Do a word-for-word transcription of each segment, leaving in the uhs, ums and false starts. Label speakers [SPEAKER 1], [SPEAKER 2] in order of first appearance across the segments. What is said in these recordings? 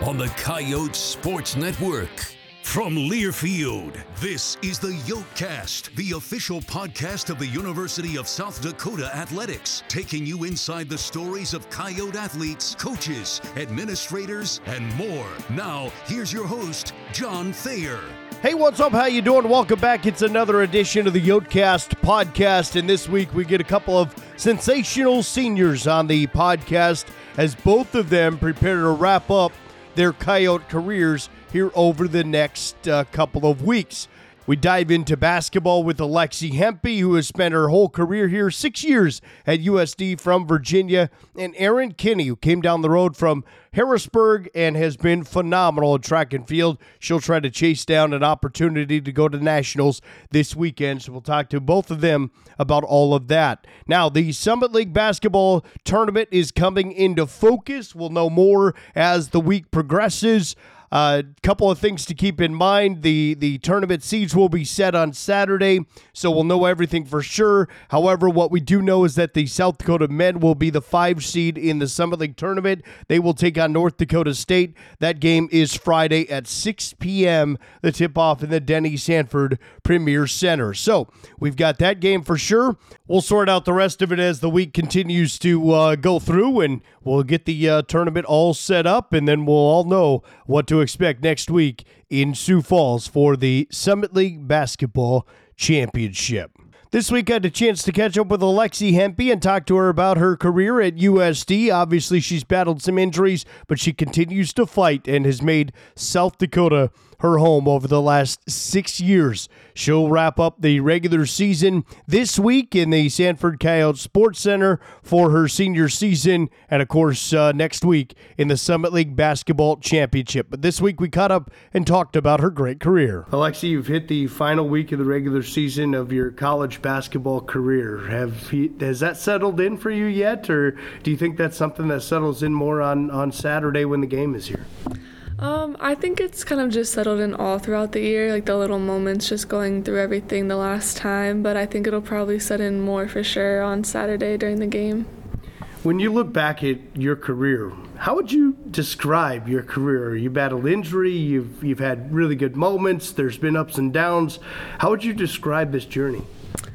[SPEAKER 1] on the Coyote Sports Network. From Learfield, this is the Yokecast, the official podcast of the University of South Dakota Athletics, taking you inside the stories of Coyote athletes, coaches, administrators, and more. Now, here's your host, John Thayer.
[SPEAKER 2] Hey, what's up? How you doing? Welcome back. It's another edition of the Yokecast podcast, and this week we get a couple of sensational seniors on the podcast as both of them prepare to wrap up their Coyote careers here over the next uh, couple of weeks. We dive into basketball with Alexi Hempe, who has spent her whole career here, six years at U S D from Virginia, and Erin Kinney, who came down the road from Harrisburg and has been phenomenal at track and field. She'll try to chase down an opportunity to go to nationals this weekend, so we'll talk to both of them about all of that. Now, the Summit League basketball tournament is coming into focus. We'll know more as the week progresses. A uh, couple of things to keep in mind. The, the tournament seeds will be set on Saturday, so we'll know everything for sure. However, what we do know is that the South Dakota men will be the five seed in the Summit League tournament. They will take on North Dakota State. That game is Friday at six p.m., the tip-off in the Denny Sanford Premier Center. So we've got that game for sure. We'll sort out the rest of it as the week continues to uh, go through, and we'll get the uh, tournament all set up, and then we'll all know what to expect next week in Sioux Falls for the Summit League Basketball Championship. This week I had a chance to catch up with Alexi Hempe and talk to her about her career at U S D. Obviously, she's battled some injuries, but she continues to fight and has made South Dakota her home over the last six years. She'll wrap up the regular season this week in the Sanford Coyote Sports Center for her senior season, and of course uh, next week in the Summit League Basketball Championship. But this week we caught up and talked about her great career. Alexi, you've hit the final week of the regular season of your college basketball career. Have you, has that settled in for you yet, or do you think that's something that settles in more on, on Saturday when the game is here?
[SPEAKER 3] Um, I think it's kind of just settled in all throughout the year, like the little moments just going through everything the last time, but I think it'll probably set in more for sure on Saturday during the game.
[SPEAKER 2] When you look back at your career, how would you describe your career? You battled injury, you've you've had really good moments, there's been ups and downs. How would you describe this journey?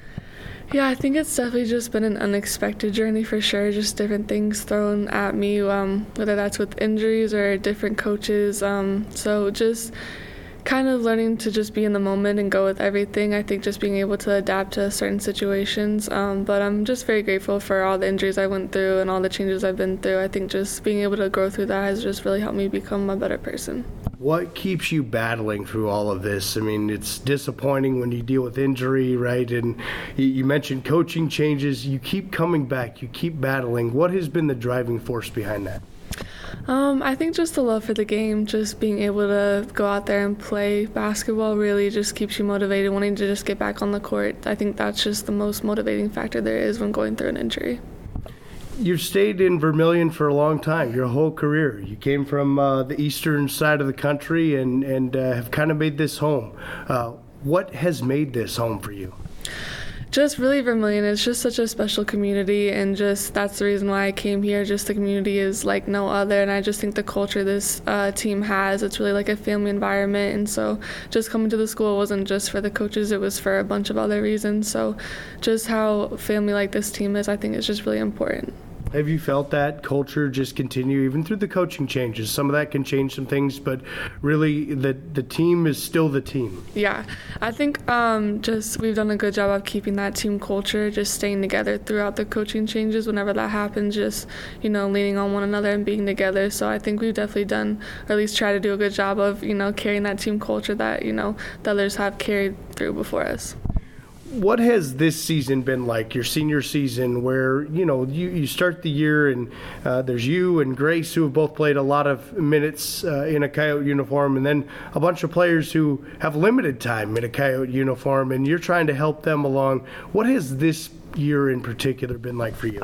[SPEAKER 3] Yeah, I think it's definitely just been an unexpected journey for sure, just different things thrown at me, um, whether that's with injuries or different coaches. Um, so just kind of learning to just be in the moment and go with everything. I think just being able to adapt to certain situations. Um, but I'm just very grateful for all the injuries I went through and all the changes I've been through. I think just being able to grow through that has just really helped me become a better person.
[SPEAKER 2] What keeps you battling through all of this? I mean, it's disappointing when you deal with injury, right? And you mentioned coaching changes. You keep coming back. You keep battling. What has been the driving force behind that?
[SPEAKER 3] Um, I think just the love for the game, just being able to go out there and play basketball really just keeps you motivated, wanting to just get back on the court. I think that's just the most motivating factor there is when going through an injury.
[SPEAKER 2] You've stayed in Vermilion for a long time, your whole career. You came from uh, the eastern side of the country and, and uh, have kind of made this home. Uh, what has made this home for you?
[SPEAKER 3] Just really Vermilion. It's just such a special community, and just that's the reason why I came here. Just the community is like no other, and I just think the culture this uh, team has, it's really like a family environment, and so just coming to the school wasn't just for the coaches, it was for a bunch of other reasons. So just how family like this team is, I think is just really important.
[SPEAKER 2] Have you felt that culture just continue even through the coaching changes? Some of that can change some things, but really the the team is still the team.
[SPEAKER 3] Yeah, I think um, just we've done a good job of keeping that team culture, just staying together throughout the coaching changes. Whenever that happens, just, you know, leaning on one another and being together. So I think we've definitely done, or at least try to do a good job of, you know, carrying that team culture that, you know, the others have carried through before us.
[SPEAKER 2] What has this season been like, your senior season, where, you know, you, you start the year and uh, there's you and Grace who have both played a lot of minutes uh, in a Coyote uniform, and then a bunch of players who have limited time in a Coyote uniform, and you're trying to help them along. What has this year in particular been like for you?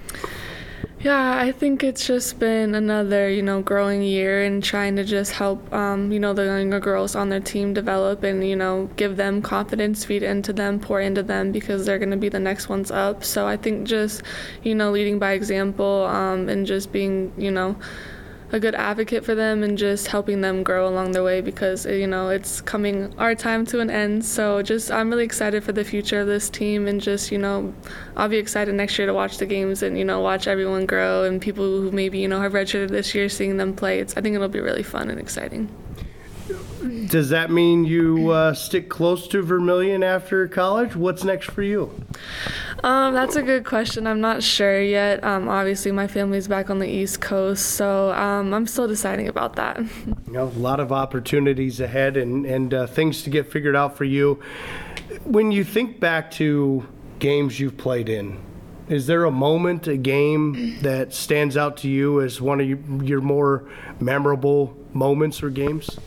[SPEAKER 3] Yeah, I think it's just been another, you know, growing year and trying to just help, um, you know, the younger girls on their team develop and, you know, give them confidence, feed into them, pour into them, because they're going to be the next ones up. So I think just, you know, leading by example um, and just being, you know, a good advocate for them and just helping them grow along the way because, you know, it's coming our time to an end. So just I'm really excited for the future of this team and just, you know, I'll be excited next year to watch the games and, you know, watch everyone grow and people who maybe, you know, have redshirted this year, seeing them play. It's I think it'll be really fun and exciting.
[SPEAKER 2] Does that mean you uh, stick close to Vermilion after college? What's next for you?
[SPEAKER 3] Um, that's a good question. I'm not sure yet. Um, obviously, my family's back on the East Coast, so um, I'm still deciding about that.
[SPEAKER 2] You know, a lot of opportunities ahead and, and uh, things to get figured out for you. When you think back to games you've played in, is there a moment, a game that stands out to you as one of your, your more memorable moments or games?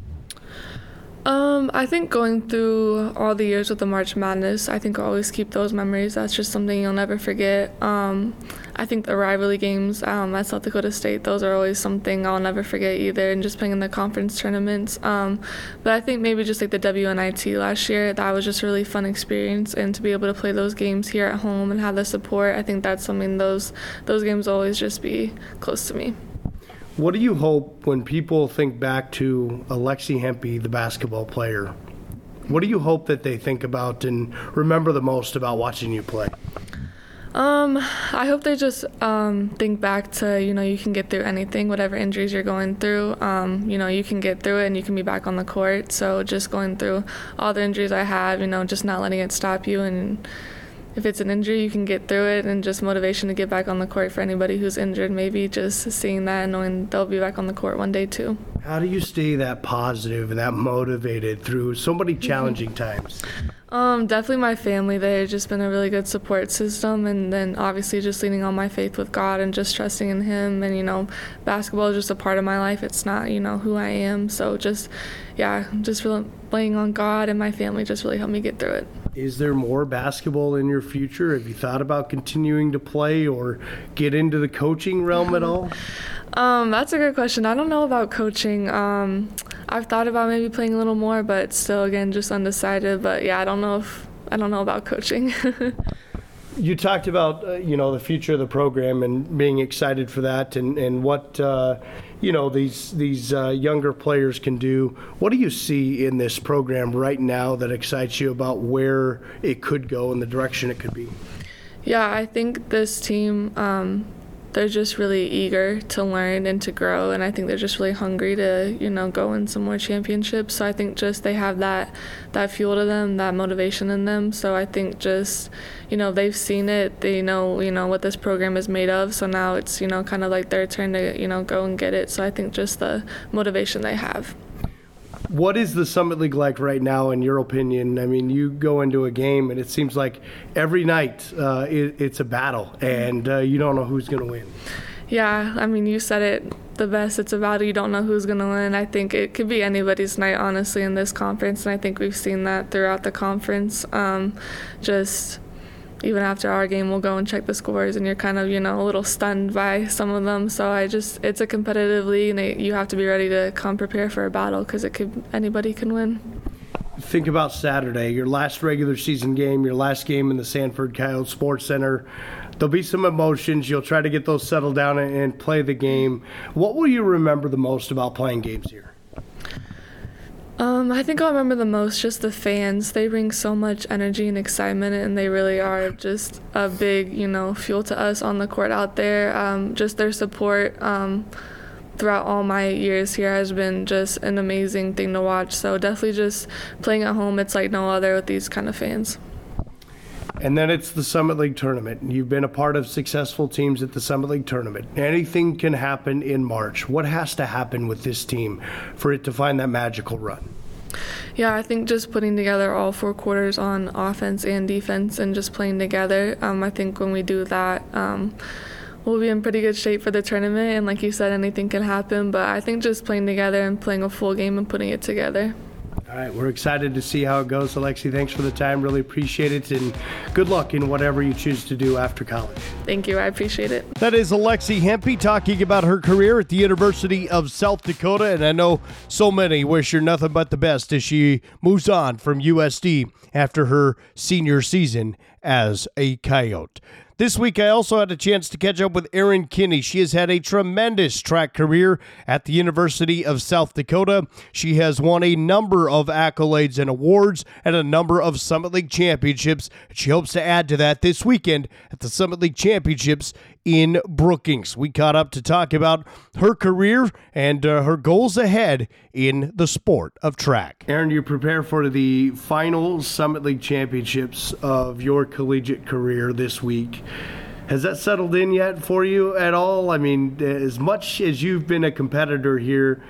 [SPEAKER 3] Um, I think going through all the years with the March Madness, I think I'll always keep those memories. That's just something you'll never forget. Um, I think the rivalry games um, at South Dakota State, those are always something I'll never forget either, and just playing in the conference tournaments. Um, but I think maybe just like the W N I T last year, that was just a really fun experience, and to be able to play those games here at home and have the support, I think that's something those those games will always just be close to me.
[SPEAKER 2] What do you hope when people think back to Alexi Hempe, the basketball player? What do you hope that they think about and remember the most about watching you play?
[SPEAKER 3] Um, I hope they just um, think back to, you know, you can get through anything, whatever injuries you're going through. Um, you know, you can get through it and you can be back on the court. So just going through all the injuries I have, you know, just not letting it stop you. And if it's an injury, you can get through it, and just motivation to get back on the court for anybody who's injured, maybe just seeing that and knowing they'll be back on the court one day too.
[SPEAKER 2] How do you stay that positive and that motivated through so many challenging times?
[SPEAKER 3] Um, definitely my family. They've just been a really good support system, and then obviously just leaning on my faith with God and just trusting in Him. And, you know, basketball is just a part of my life. It's not, you know, who I am. So just, yeah, just relying on God and my family just really helped me get through it.
[SPEAKER 2] Is there more basketball in your future? Have you thought about continuing to play or get into the coaching realm at all?
[SPEAKER 3] Um, that's a good question. I don't know about coaching. Um, I've thought about maybe playing a little more, but still, again, just undecided. But yeah, I don't know if I don't know about coaching.
[SPEAKER 2] You talked about uh, you know the future of the program and being excited for that, and and what uh, you know these these uh, younger players can do. What do you see in this program right now that excites you about where it could go and the direction it could be?
[SPEAKER 3] Yeah, I think this team, um, they're just really eager to learn and to grow, and I think they're just really hungry to, you know, go in some more championships. So I think just they have that that fuel to them, that motivation in them. So I think just, you know, they've seen it, they know, you know, what this program is made of. So now it's, you know, kind of like their turn to, you know, go and get it. So I think just the motivation they have.
[SPEAKER 2] What is the Summit League like right now, in your opinion? I mean, you go into a game, and it seems like every night uh, it, it's a battle, and uh, you don't know who's going to win.
[SPEAKER 3] Yeah, I mean, you said it the best. It's a battle. You don't know who's going to win. I think it could be anybody's night, honestly, in this conference, and I think we've seen that throughout the conference. Um, just even after our game, we'll go and check the scores, and you're kind of, you know, a little stunned by some of them. So I just, it's a competitive league, and it, you have to be ready to come prepare for a battle because it could, anybody can win.
[SPEAKER 2] Think about Saturday, your last regular season game, your last game in the Sanford Coyote Sports Center. There'll be some emotions. You'll try to get those settled down and, and play the game. What will you remember the most about playing games here?
[SPEAKER 3] Um, I think I'll remember the most just the fans. They bring so much energy and excitement, and they really are just a big, you know, fuel to us on the court out there. Um, just their support um, throughout all my years here has been just an amazing thing to watch. So definitely just playing at home, it's like no other with these kind of fans.
[SPEAKER 2] And then it's the Summit League Tournament. You've been a part of successful teams at the Summit League Tournament. Anything can happen in March. What has to happen with this team for it to find that magical run?
[SPEAKER 3] Yeah, I think just putting together all four quarters on offense and defense and just playing together. Um, I think when we do that, um, we'll be in pretty good shape for the tournament. And like you said, anything can happen. But I think just playing together and playing a full game and putting it together.
[SPEAKER 2] All right, we're excited to see how it goes. Alexi, thanks for the time. Really appreciate it, and good luck in whatever you choose to do after college.
[SPEAKER 3] Thank you. I appreciate it.
[SPEAKER 2] That is Alexi Hempe talking about her career at the University of South Dakota, and I know so many wish her nothing but the best as she moves on from U S D after her senior season as a Coyote. This week, I also had a chance to catch up with Erin Kinney. She has had a tremendous track career at the University of South Dakota. She has won a number of accolades and awards and a number of Summit League championships. She hopes to add to that this weekend at the Summit League Championships in Brookings. We caught up to talk about her career and uh, her goals ahead in the sport of track. Erin, you prepare for the final Summit League Championships of your collegiate career this week. Has that settled in yet for you at all? I mean, as much as you've been a competitor here,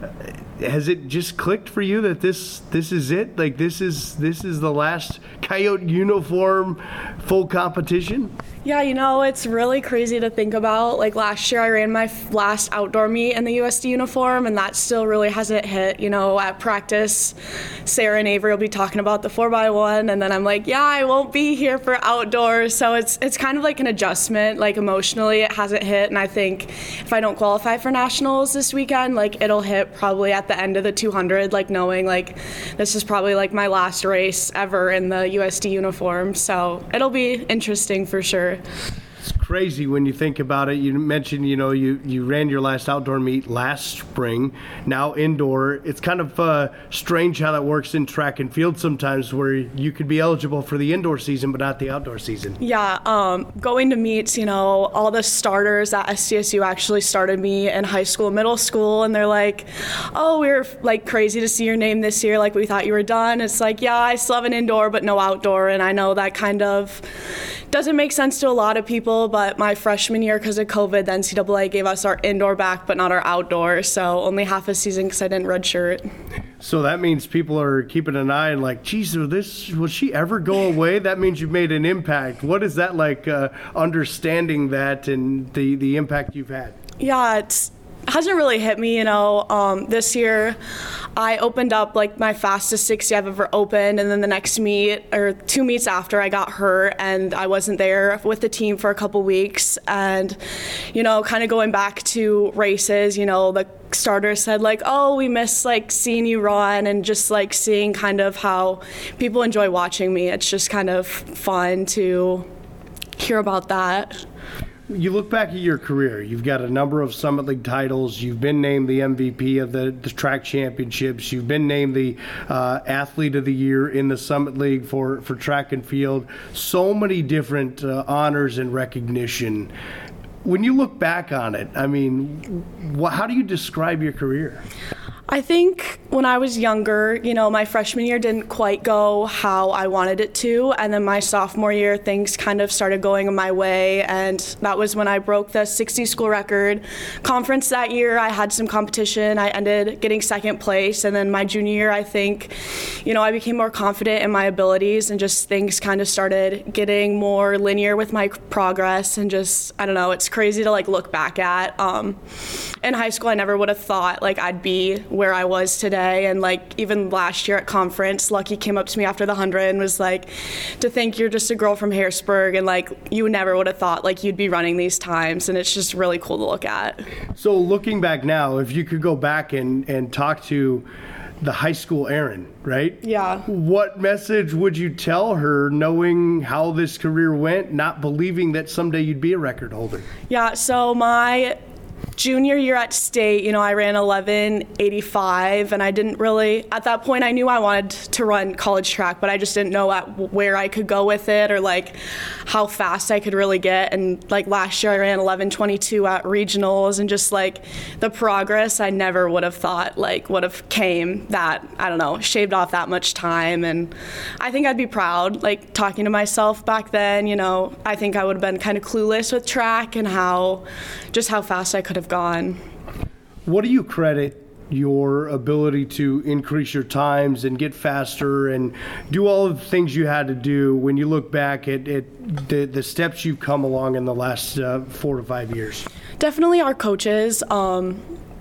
[SPEAKER 2] has it just clicked for you that this this is it? Like this is this is the last Coyote uniform full competition?
[SPEAKER 4] Yeah, you know, it's really crazy to think about. Like last year I ran my last outdoor meet in the U S D uniform, and that still really hasn't hit. You know, at practice, Sarah and Avery will be talking about the four by one, and then I'm like, yeah, I won't be here for outdoors. So it's it's kind of like an adjustment. Like emotionally, it hasn't hit, and I think if I don't qualify for nationals this weekend, like it'll hit probably at the end of the two hundred, like knowing like this is probably like my last race ever in the U S D uniform. So it'll be interesting for sure.
[SPEAKER 2] It's crazy when you think about it. You mentioned, you know, you, you ran your last outdoor meet last spring, now indoor. It's kind of uh, strange how that works in track and field sometimes, where you could be eligible for the indoor season but not the outdoor season.
[SPEAKER 4] Yeah, um, going to meets, you know, all the starters at S D S U actually started me in high school, middle school, and they're like, oh, we we're like crazy to see your name this year. Like we thought you were done. It's like, yeah, I still have an indoor but no outdoor, and I know that kind of doesn't make sense to a lot of people, but my freshman year, because of COVID, the N C double A gave us our indoor back but not our outdoor, so only half a season because I didn't redshirt.
[SPEAKER 2] So that means people are keeping an eye and like, geez, will this will she ever go away? That means you've made an impact. What is that like, uh, understanding that and the, the impact you've had?
[SPEAKER 4] Yeah, it's hasn't really hit me, you know. Um, this year, I opened up like my fastest sixty I've ever opened, and then the next meet or two meets after I got hurt and I wasn't there with the team for a couple weeks. And you know, kind of going back to races, you know, the starters said like, oh, we miss like seeing you run, and just like seeing kind of how people enjoy watching me. It's just kind of fun to hear about that.
[SPEAKER 2] You look back at your career, you've got a number of Summit League titles, you've been named the M V P of the, the track championships, you've been named the uh, athlete of the year in the Summit League for, for track and field, so many different uh, honors and recognition. When you look back on it, I mean, wh- how do you describe your career?
[SPEAKER 4] I think when I was younger, you know, my freshman year didn't quite go how I wanted it to, and then my sophomore year, things kind of started going my way, and that was when I broke the sixty school record. Conference that year, I had some competition. I ended getting second place, and then my junior year, I think, you know, I became more confident in my abilities, and just things kind of started getting more linear with my progress, and just, I don't know, it's crazy to like look back at. Um, in high school, I never would have thought like I'd be where I was today, and like even last year at conference, Lucky came up to me after the hundred and was like, to think you're just a girl from Harrisburg, and like you never would have thought like you'd be running these times, and it's just really cool to look at.
[SPEAKER 2] So looking back now, if you could go back and, and talk to the high school Erin, right?
[SPEAKER 4] Yeah.
[SPEAKER 2] What message would you tell her, knowing how this career went, not believing that someday you'd be a record holder?
[SPEAKER 4] Yeah, so my junior year at state, you know, I ran eleven eighty-five, and I didn't really, at that point I knew I wanted to run college track, but I just didn't know at where I could go with it or like how fast I could really get. And like last year I ran eleven twenty-two at regionals, and just like the progress I never would have thought like would have came that, I don't know, shaved off that much time. And I think I'd be proud, like talking to myself back then, you know, I think I would have been kind of clueless with track and how, just how fast I could have gone.
[SPEAKER 2] What do you credit your ability to increase your times and get faster and do all of the things you had to do when you look back at, at the, the steps you've come along in the last uh, four to five years?
[SPEAKER 4] Definitely our coaches. Um,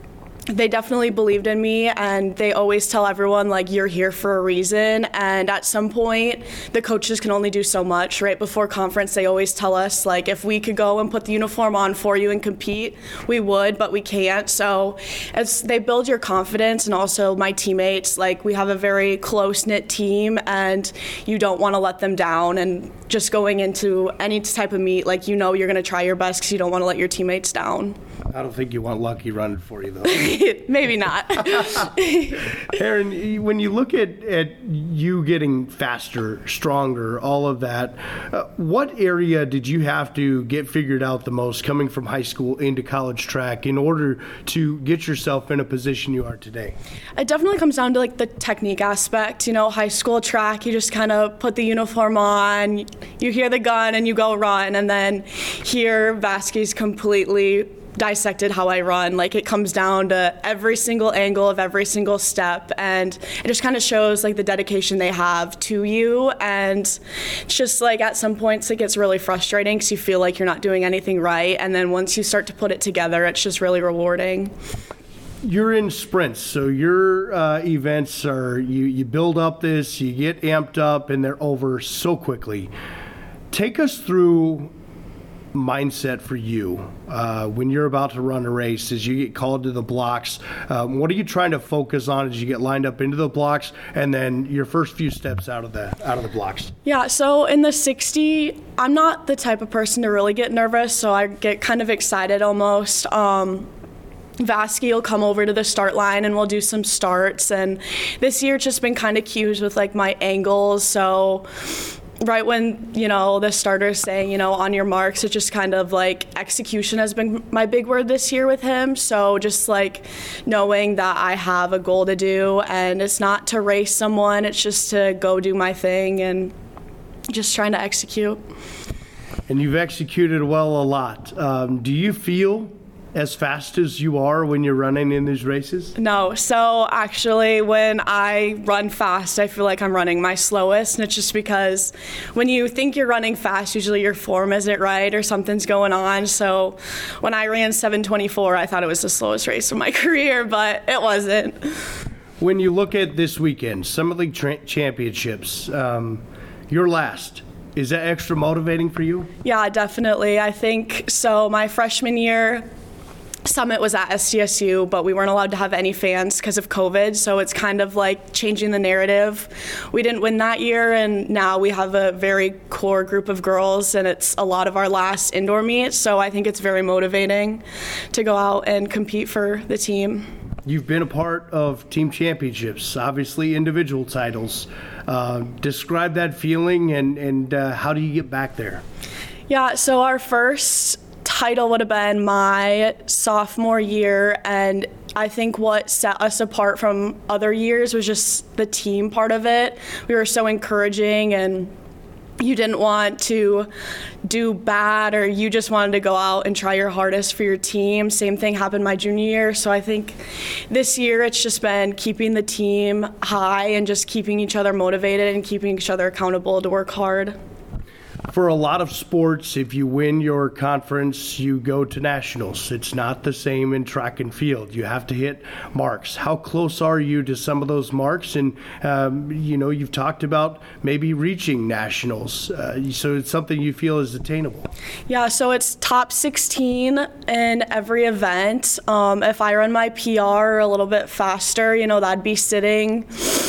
[SPEAKER 4] they definitely believed in me, and they always tell everyone, like, you're here for a reason. And at some point, the coaches can only do so much. Right before conference, they always tell us, like, if we could go and put the uniform on for you and compete, we would, but we can't. So it's, they build your confidence, and also my teammates. Like, we have a very close-knit team, and you don't want to let them down. And just going into any type of meet, like, you know you're going to try your best because you don't want to let your teammates down.
[SPEAKER 2] I don't think you want Lucky running for you, though.
[SPEAKER 4] Maybe not.
[SPEAKER 2] Erin, when you look at, at you getting faster, stronger, all of that, uh, what area did you have to get figured out the most coming from high school into college track in order to get yourself in a position you are today?
[SPEAKER 4] It definitely comes down to, like, the technique aspect. You know, high school track, you just kind of put the uniform on, you hear the gun, and you go run. And then here, Vasky's completely dissected how I run. Like, it comes down to every single angle of every single step, and it just kind of shows, like, the dedication they have to you. And it's just, like, at some points it gets really frustrating because you feel like you're not doing anything right, and then once you start to put it together, it's just really rewarding.
[SPEAKER 2] You're in sprints, so your uh, events are, you, you build up this, you get amped up, and they're over so quickly. Take us through mindset for you uh, when you're about to run a race, as you get called to the blocks. Um, what are you trying to focus on as you get lined up into the blocks, and then your first few steps out of the out of the blocks?
[SPEAKER 4] Yeah, so in the sixty, I'm not the type of person to really get nervous, so I get kind of excited almost. Um, Vasky will come over to the start line and we'll do some starts, and this year it's just been kind of cues with, like, my angles. So right when, you know, the starter's saying, you know, on your marks, it's just kind of like execution has been my big word this year with him. So just, like, knowing that I have a goal to do, and it's not to race someone, it's just to go do my thing and just trying to execute.
[SPEAKER 2] And you've executed well a lot. Um, do you feel as fast as you are when you're running in these races?
[SPEAKER 4] No. So actually, when I run fast, I feel like I'm running my slowest. And it's just because when you think you're running fast, usually your form isn't right or something's going on. So when I ran seven twenty-four, I thought it was the slowest race of my career, but it wasn't.
[SPEAKER 2] When you look at this weekend, Summit League tra- Championships, um, you're last. Is that extra motivating for you?
[SPEAKER 4] Yeah, definitely. I think so. My freshman year, Summit was at S D S U, but we weren't allowed to have any fans because of COVID, so it's kind of like changing the narrative. We didn't win that year, and now we have a very core group of girls, and it's a lot of our last indoor meet, so I think it's very motivating to go out and compete for the team.
[SPEAKER 2] You've been a part of team championships, obviously individual titles. Uh, describe that feeling, and, and uh, how do you get back there?
[SPEAKER 4] Yeah, so our first title would have been my sophomore year, and I think what set us apart from other years was just the team part of it. We were so encouraging, and you didn't want to do bad, or you just wanted to go out and try your hardest for your team. Same thing happened my junior year. So I think this year it's just been keeping the team high and just keeping each other motivated and keeping each other accountable to work hard.
[SPEAKER 2] For a lot of sports, if you win your conference, you go to nationals. It's not the same in track and field. You have to hit marks. How close are you to some of those marks? And, um, you know, you've talked about maybe reaching nationals. Uh, so it's something you feel is attainable.
[SPEAKER 4] Yeah, so it's top sixteen in every event. Um, if I run my P R a little bit faster, you know, that'd be sitting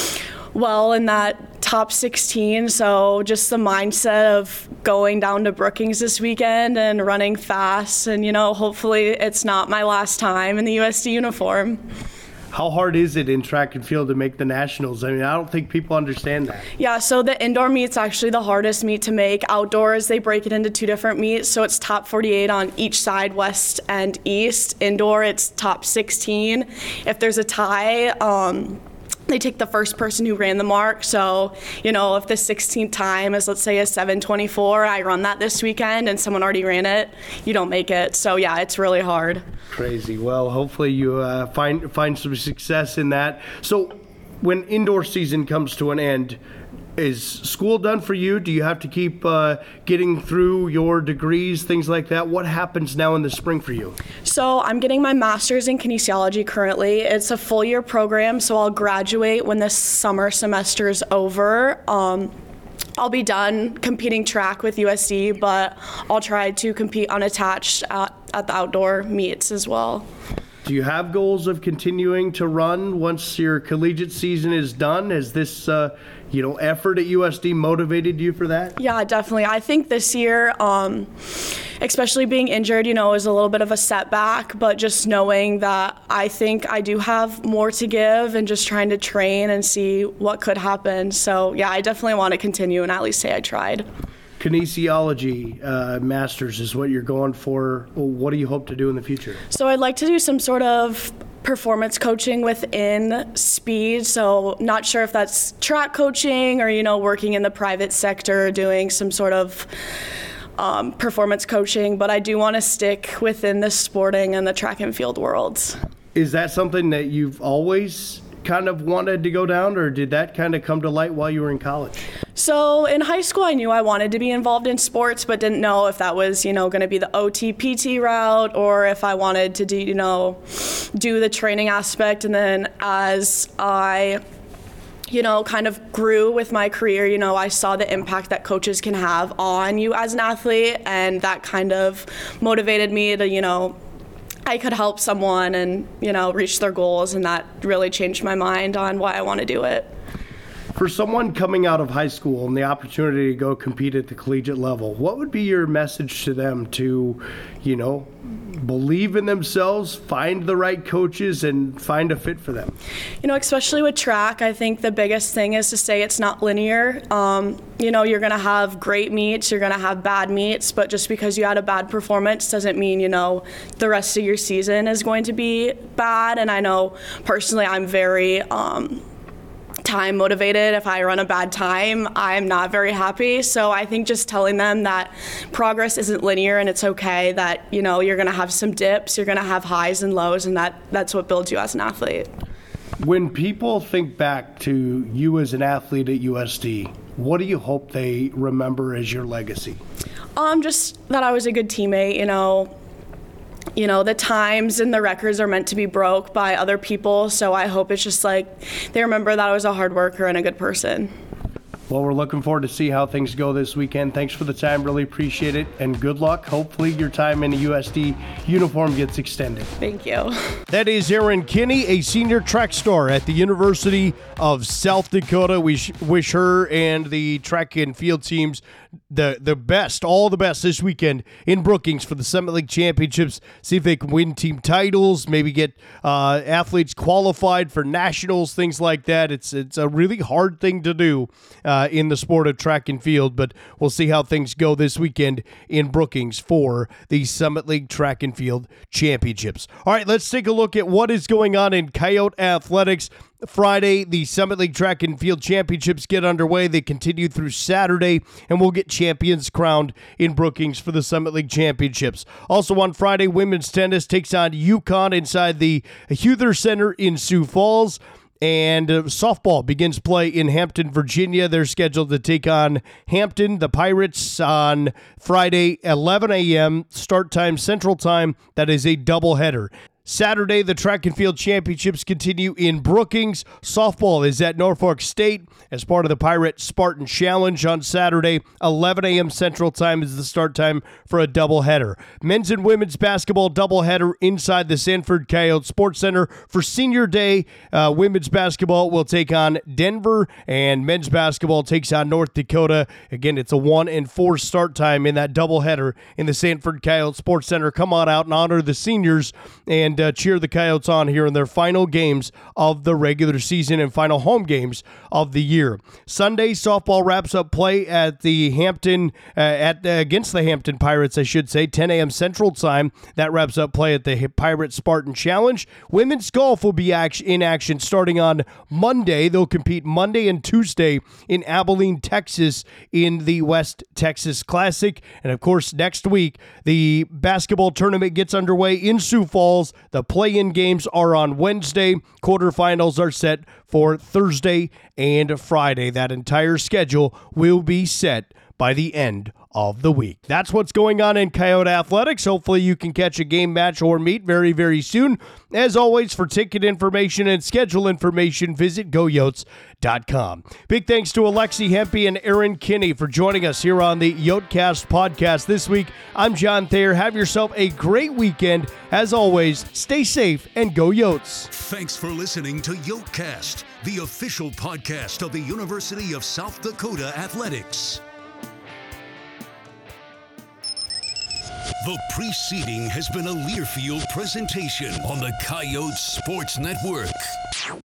[SPEAKER 4] well in that top sixteen. So just the mindset of going down to Brookings this weekend and running fast, and, you know, hopefully it's not my last time in the U S D uniform.
[SPEAKER 2] How hard is it in track and field to make the nationals? I mean, I don't think people understand that.
[SPEAKER 4] Yeah, so the indoor meet's actually the hardest meet to make. Outdoors, they break it into two different meets, so it's top forty-eight on each side, west and east. Indoor, it's top sixteen. If there's a tie, um, they take the first person who ran the mark. So, you know, if the sixteenth time is, let's say, a seven twenty-four, I run that this weekend and someone already ran it, you don't make it. So, yeah, it's really hard.
[SPEAKER 2] Crazy. Well, hopefully you uh, find find some success in that. So when indoor season comes to an end, Is school done for you? Do you have to keep uh, getting through your degrees, things like that? What happens now in the spring for you?
[SPEAKER 4] So I'm getting my master's in kinesiology currently. It's a full year program, so I'll graduate when this summer semester is over. Um, I'll be done competing track with U S D, but I'll try to compete unattached at, at the outdoor meets as well.
[SPEAKER 2] Do you have goals of continuing to run once your collegiate season is done? Has this, uh, you know, effort at U S D motivated you for that?
[SPEAKER 4] Yeah, definitely. I think this year, um, especially being injured, you know, is a little bit of a setback, but just knowing that I think I do have more to give and just trying to train and see what could happen. So, yeah, I definitely want to continue and at least say I tried.
[SPEAKER 2] Kinesiology uh, masters is what you're going for. What do you hope to do in the future?
[SPEAKER 4] So I'd like to do some sort of performance coaching within speed. So not sure if that's track coaching or, you know, working in the private sector, doing some sort of um, performance coaching, but I do want to stick within the sporting and the track and field worlds.
[SPEAKER 2] Is that something that you've always kind of wanted to go down, or did that kind of come to light while you were in college?
[SPEAKER 4] So in high school, I knew I wanted to be involved in sports, but didn't know if that was, you know, going to be the O T P T route or if I wanted to do, you know, do the training aspect. And then as I, you know, kind of grew with my career, you know, I saw the impact that coaches can have on you as an athlete, and that kind of motivated me to, you know, I could help someone and, you know, reach their goals, and that really changed my mind on why I want to do it.
[SPEAKER 2] For someone coming out of high school and the opportunity to go compete at the collegiate level, what would be your message to them to, you know, believe in themselves, find the right coaches, and find a fit for them?
[SPEAKER 4] You know, especially with track, I think the biggest thing is to say it's not linear. Um, you know, you're going to have great meets, you're going to have bad meets, but just because you had a bad performance doesn't mean, you know, the rest of your season is going to be bad. And I know personally I'm very um, time motivated. If I run a bad time, I'm not very happy. So I think just telling them that progress isn't linear and it's okay, that, you know, you're going to have some dips, you're going to have highs and lows, and that that's what builds you as an athlete.
[SPEAKER 2] When people think back to you as an athlete at U S D, what do you hope they remember as your legacy?
[SPEAKER 4] Um, just that I was a good teammate, you know. You know, the times and the records are meant to be broke by other people, so I hope it's just like they remember that I was a hard worker and a good person.
[SPEAKER 2] Well, we're looking forward to see how things go this weekend. Thanks for the time. Really appreciate it. And good luck. Hopefully your time in a U S D uniform gets extended.
[SPEAKER 4] Thank you.
[SPEAKER 2] That is Erin Kinney, a senior track star at the University of South Dakota. We sh- wish her and the track and field teams the the best, all the best this weekend in Brookings for the Summit League Championships. See if they can win team titles, maybe get uh, athletes qualified for nationals, things like that. It's it's a really hard thing to do uh, in the sport of track and field, but we'll see how things go this weekend in Brookings for the Summit League Track and Field Championships. All right, let's take a look at what is going on in Coyote Athletics. Friday, the Summit League Track and Field Championships get underway. They continue through Saturday, and we'll get champions crowned in Brookings for the Summit League Championships. Also on Friday, women's tennis takes on UConn inside the Huther Center in Sioux Falls. And uh, softball begins play in Hampton, Virginia. They're scheduled to take on Hampton, the Pirates, on Friday, eleven a.m. start time Central Time. That is a doubleheader. Saturday, the Track and Field Championships continue in Brookings. Softball is at Norfolk State as part of the Pirate Spartan Challenge on Saturday. eleven a.m. Central Time is the start time for a doubleheader. Men's and women's basketball doubleheader inside the Sanford Coyote Sports Center. For Senior Day, uh, women's basketball will take on Denver, and men's basketball takes on North Dakota. Again, it's a one and four start time in that doubleheader in the Sanford Coyote Sports Center. Come on out and honor the seniors and uh, cheer the Coyotes on here in their final games of the regular season and final home games of the year. Sunday, softball wraps up play at the Hampton, uh, at uh, against the Hampton Pirates, I should say, ten a.m. Central Time. That wraps up play at the Pirate Spartan Challenge. Women's golf will be action, in action starting on Monday. They'll compete Monday and Tuesday in Abilene, Texas in the West Texas Classic. And of course, next week, the basketball tournament gets underway in Sioux Falls. The play-in games are on Wednesday. Quarterfinals are set for Thursday and Friday. That entire schedule will be set by the end of the week. That's what's going on in Coyote Athletics. Hopefully you can catch a game, match, or meet very, very soon. As always, for ticket information and schedule information, visit go yotes dot com. Big thanks to Alexi Hempe and Aaron Kinney for joining us here on the Yotecast podcast this week. I'm John Thayer. Have yourself a great weekend. As always, stay safe and go Yotes.
[SPEAKER 1] Thanks for listening to Yotecast, the official podcast of the University of South Dakota Athletics. The preceding has been a Learfield presentation on the Coyotes Sports Network.